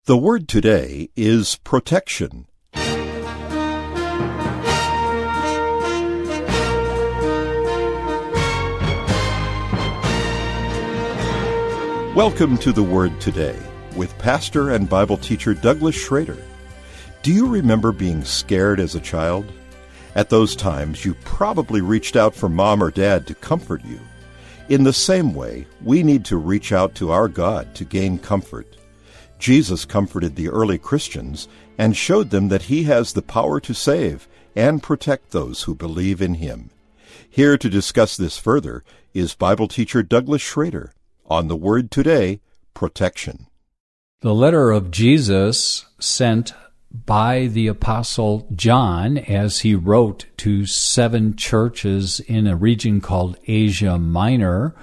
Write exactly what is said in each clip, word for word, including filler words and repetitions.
The word today is protection. Welcome to the Word Today with pastor and Bible teacher Douglas Schrader. Do you remember being scared as a child? At those times, you probably reached out for mom or dad to comfort you. In the same way, we need to reach out to our God to gain comfort. Jesus comforted the early Christians and showed them that he has the power to save and protect those who believe in him. Here to discuss this further is Bible teacher Douglas Schrader on the Word Today, Protection. The letter of Jesus sent by the Apostle John as he wrote to seven churches in a region called Asia Minor.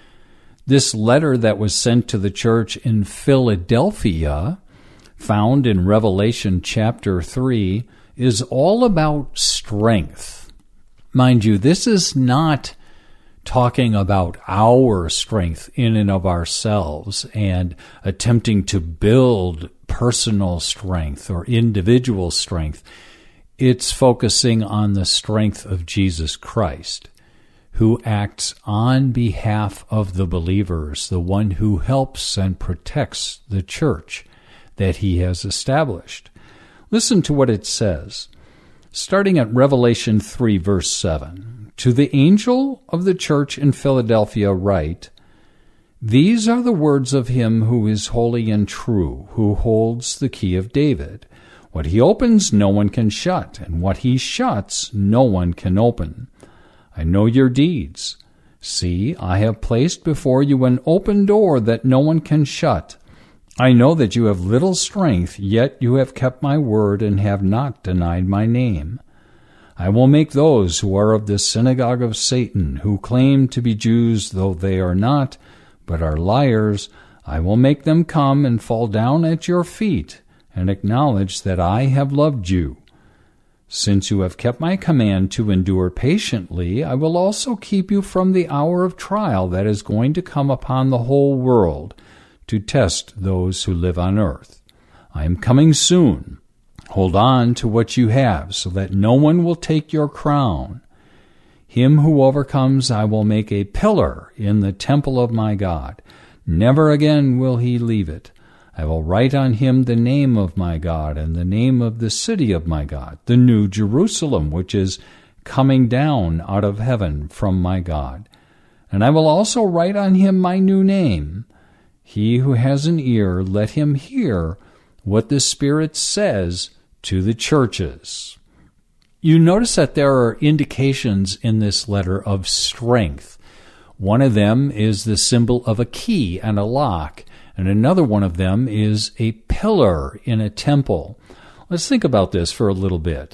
This letter that was sent to the church in Philadelphia, found in Revelation chapter three, is all about strength. Mind you, this is not talking about our strength in and of ourselves and attempting to build personal strength or individual strength. It's focusing on the strength of Jesus Christ, who acts on behalf of the believers, the one who helps and protects the church that he has established. Listen to what it says, starting at Revelation three, verse seven. To the angel of the church in Philadelphia write, These are the words of him who is holy and true, who holds the key of David. What he opens, no one can shut, and what he shuts, no one can open. I know your deeds. See, I have placed before you an open door that no one can shut. I know that you have little strength, yet you have kept my word and have not denied my name. I will make those who are of the synagogue of Satan, who claim to be Jews though they are not, but are liars, I will make them come and fall down at your feet and acknowledge that I have loved you. Since you have kept my command to endure patiently, I will also keep you from the hour of trial that is going to come upon the whole world to test those who live on earth. I am coming soon. Hold on to what you have, so that no one will take your crown. Him who overcomes I will make a pillar in the temple of my God. Never again will he leave it. I will write on him the name of my God and the name of the city of my God, the new Jerusalem, which is coming down out of heaven from my God. And I will also write on him my new name. He who has an ear, let him hear what the Spirit says to the churches. You notice that there are indications in this letter of strength. One of them is the symbol of a key and a lock, and another one of them is a pillar in a temple. Let's think about this for a little bit.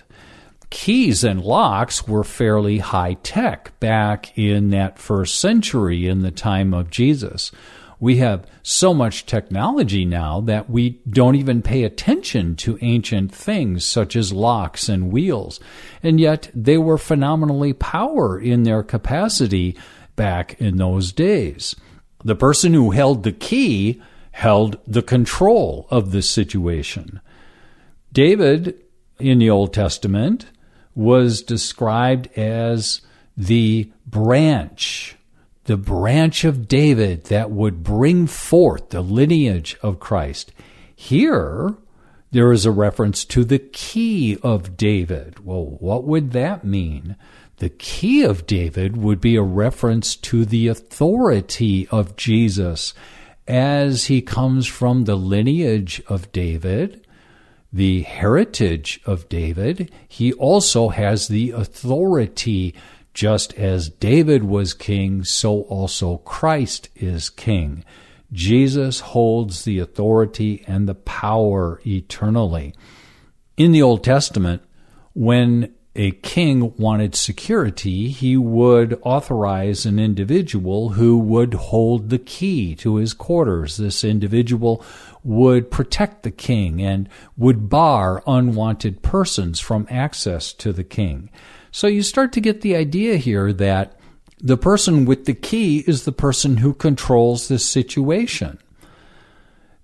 Keys and locks were fairly high-tech back in that first century in the time of Jesus. We have so much technology now that we don't even pay attention to ancient things such as locks and wheels. And yet they were phenomenally power in their capacity back in those days. The person who held the key held the control of the situation. David in the Old Testament was described as the branch the branch of David that would bring forth the lineage of Christ. Here, there is a reference to the key of David. Well, what would that mean? The key of David would be a reference to the authority of Jesus as he comes from the lineage of David, the heritage of David. He also has the authority. Just as David was king, so also Christ is king. Jesus holds the authority and the power eternally. In the Old Testament, when a king wanted security, he would authorize an individual who would hold the key to his quarters. This individual would protect the king and would bar unwanted persons from access to the king. So you start to get the idea here that the person with the key is the person who controls the situation.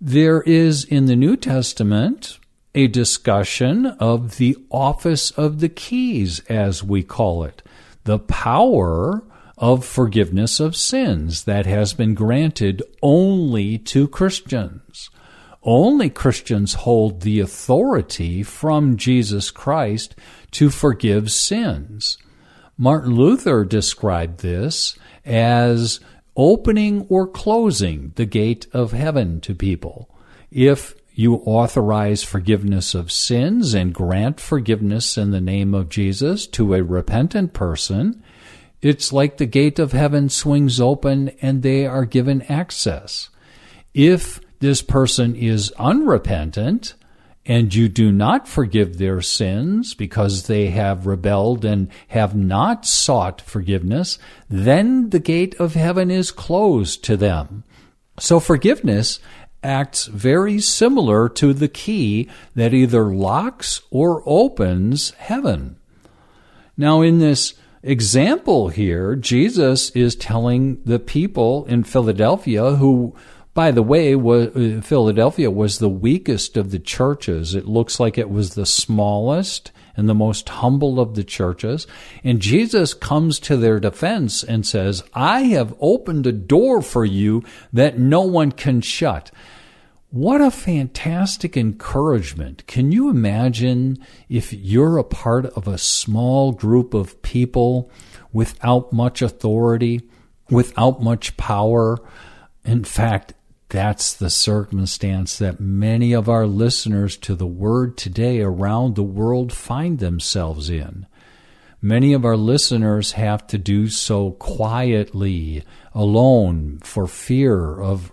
There is in the New Testament a discussion of the office of the keys, as we call it, the power of forgiveness of sins that has been granted only to Christians. Only Christians hold the authority from Jesus Christ to forgive sins. Martin Luther described this as opening or closing the gate of heaven to people. If you authorize forgiveness of sins and grant forgiveness in the name of Jesus to a repentant person, it's like the gate of heaven swings open and they are given access. If this person is unrepentant and you do not forgive their sins because they have rebelled and have not sought forgiveness, then the gate of heaven is closed to them. So forgiveness acts very similar to the key that either locks or opens heaven. Now, in this example here, Jesus is telling the people in Philadelphia, who, by the way, was, Philadelphia was the weakest of the churches. It looks like it was the smallest and the most humble of the churches. And Jesus comes to their defense and says, I have opened a door for you that no one can shut. What a fantastic encouragement. Can you imagine if you're a part of a small group of people without much authority, without much power? In fact, that's the circumstance that many of our listeners to the Word today around the world find themselves in. Many of our listeners have to do so quietly, alone, for fear of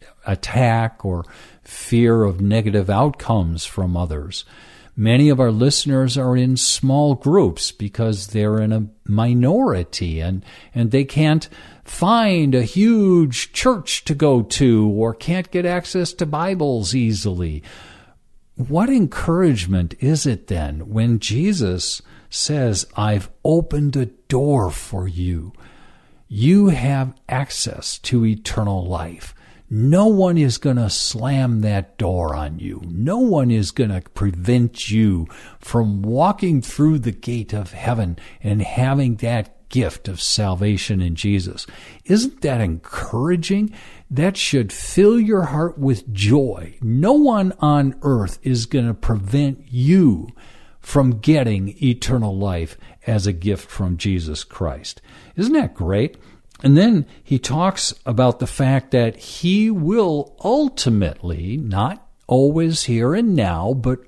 attack or fear of negative outcomes from others. Many of our listeners are in small groups because they're in a minority and, and they can't find a huge church to go to or can't get access to Bibles easily. What encouragement is it then when Jesus says, I've opened a door for you. You have access to eternal life. No one is going to slam that door on you. No one is going to prevent you from walking through the gate of heaven and having that gift of salvation in Jesus. Isn't that encouraging? That should fill your heart with joy. No one on earth is going to prevent you from getting eternal life as a gift from Jesus Christ. Isn't that great? And then he talks about the fact that he will ultimately, not always here and now, but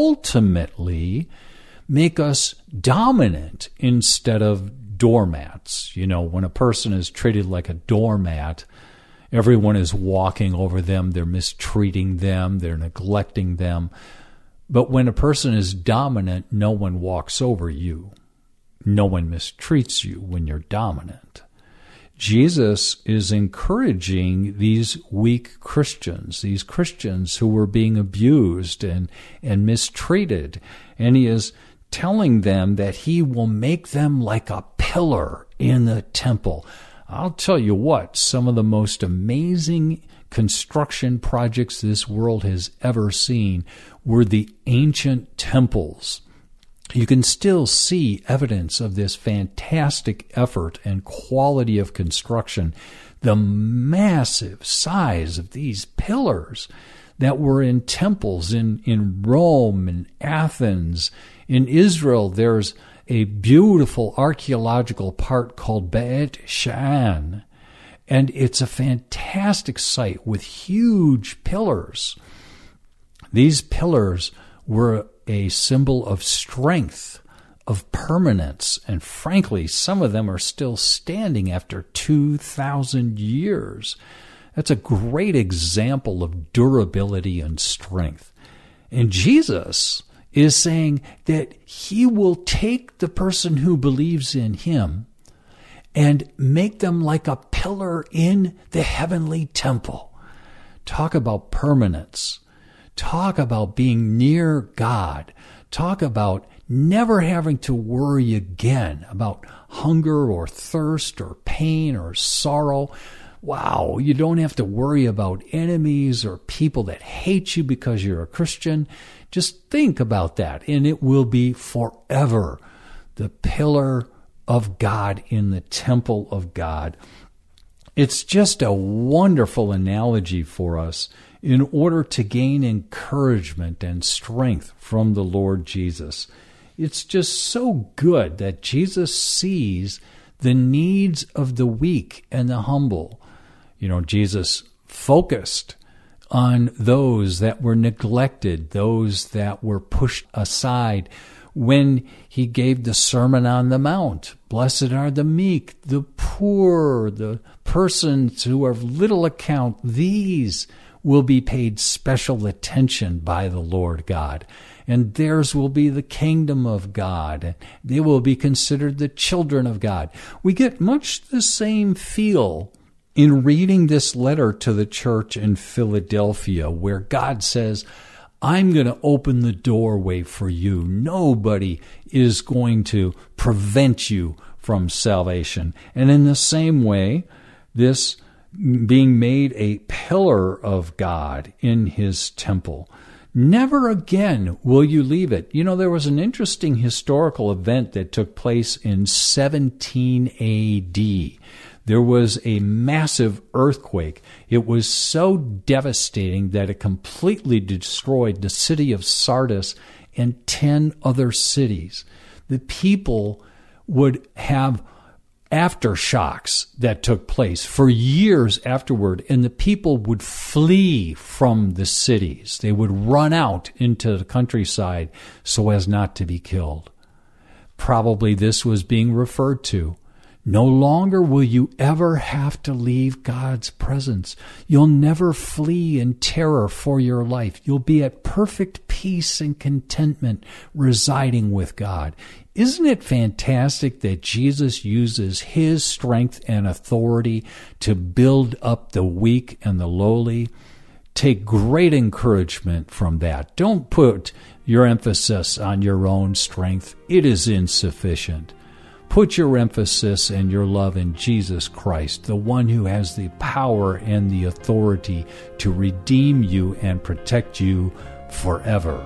ultimately make us dominant instead of doormats. You know, when a person is treated like a doormat, everyone is walking over them, they're mistreating them, they're neglecting them. But when a person is dominant, no one walks over you. No one mistreats you when you're dominant. Jesus is encouraging these weak Christians, these Christians who were being abused and, and mistreated, and he is telling them that he will make them like a pillar in the temple. I'll tell you what, some of the most amazing construction projects this world has ever seen were the ancient temples. You can still see evidence of this fantastic effort and quality of construction. The massive size of these pillars that were in temples in, in Rome and Athens. In Israel, there's a beautiful archaeological part called Beit She'an. And it's a fantastic site with huge pillars. These pillars were a symbol of strength, of permanence, and frankly, some of them are still standing after two thousand years. That's a great example of durability and strength. And Jesus is saying that he will take the person who believes in him and make them like a pillar in the heavenly temple. Talk about permanence. Talk about being near God. Talk about never having to worry again about hunger or thirst or pain or sorrow. Wow, you don't have to worry about enemies or people that hate you because you're a Christian. Just think about that, and it will be forever. The pillar of God in the temple of God. It's just a wonderful analogy for us in order to gain encouragement and strength from the Lord Jesus. It's just so good that Jesus sees the needs of the weak and the humble. You know, Jesus focused on those that were neglected, those that were pushed aside when he gave the Sermon on the Mount. Blessed are the meek, the poor, the persons who are of little account. These will be paid special attention by the Lord God, and theirs will be the kingdom of God. They will be considered the children of God. We get much the same feel in reading this letter to the church in Philadelphia, where God says, I'm going to open the doorway for you. Nobody is going to prevent you from salvation. And in the same way, this being made a pillar of God in his temple, never again will you leave it. You know, there was an interesting historical event that took place in seventeen A D. There was a massive earthquake. It was so devastating that it completely destroyed the city of Sardis and ten other cities. The people would have aftershocks that took place for years afterward, and the people would flee from the cities. They would run out into the countryside so as not to be killed. Probably this was being referred to. No longer will you ever have to leave God's presence. You'll never flee in terror for your life. You'll be at perfect peace and contentment residing with God. Isn't it fantastic that Jesus uses his strength and authority to build up the weak and the lowly? Take great encouragement from that. Don't put your emphasis on your own strength. It is insufficient. Put your emphasis and your love in Jesus Christ, the one who has the power and the authority to redeem you and protect you forever.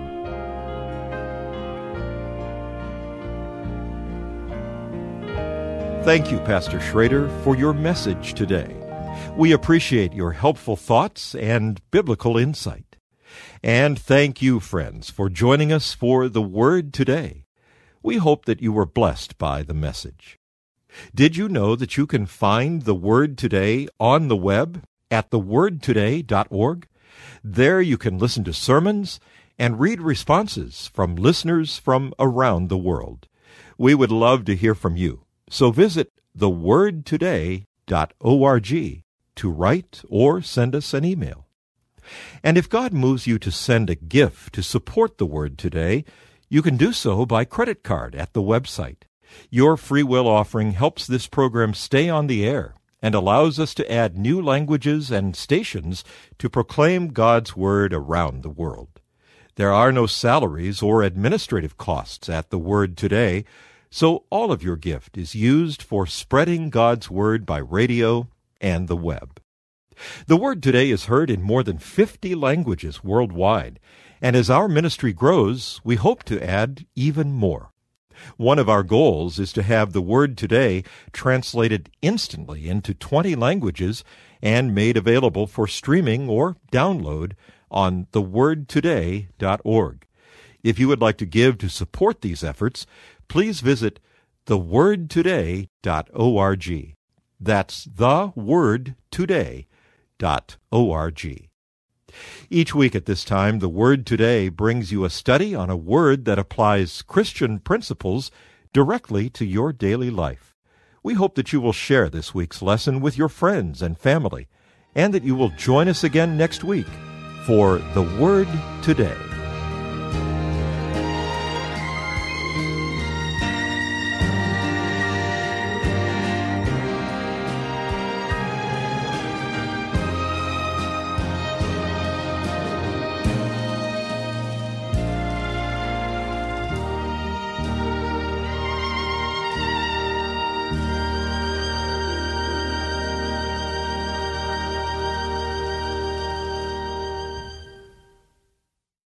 Thank you, Pastor Schrader, for your message today. We appreciate your helpful thoughts and biblical insight. And thank you, friends, for joining us for The Word Today. We hope that you were blessed by the message. Did you know that you can find The Word Today on the web at the word today dot org? There you can listen to sermons and read responses from listeners from around the world. We would love to hear from you. So visit the word today dot org to write or send us an email. And if God moves you to send a gift to support the Word Today, you can do so by credit card at the website. Your free will offering helps this program stay on the air and allows us to add new languages and stations to proclaim God's Word around the world. There are no salaries or administrative costs at the Word Today, so all of your gift is used for spreading God's Word by radio and the web. The Word Today is heard in more than fifty languages worldwide, and as our ministry grows, we hope to add even more. One of our goals is to have the Word Today translated instantly into twenty languages and made available for streaming or download on the word today dot org. If you would like to give to support these efforts, please visit the word today dot org. That's the word today dot org. Each week at this time, The Word Today brings you a study on a word that applies Christian principles directly to your daily life. We hope that you will share this week's lesson with your friends and family, and that you will join us again next week for The Word Today.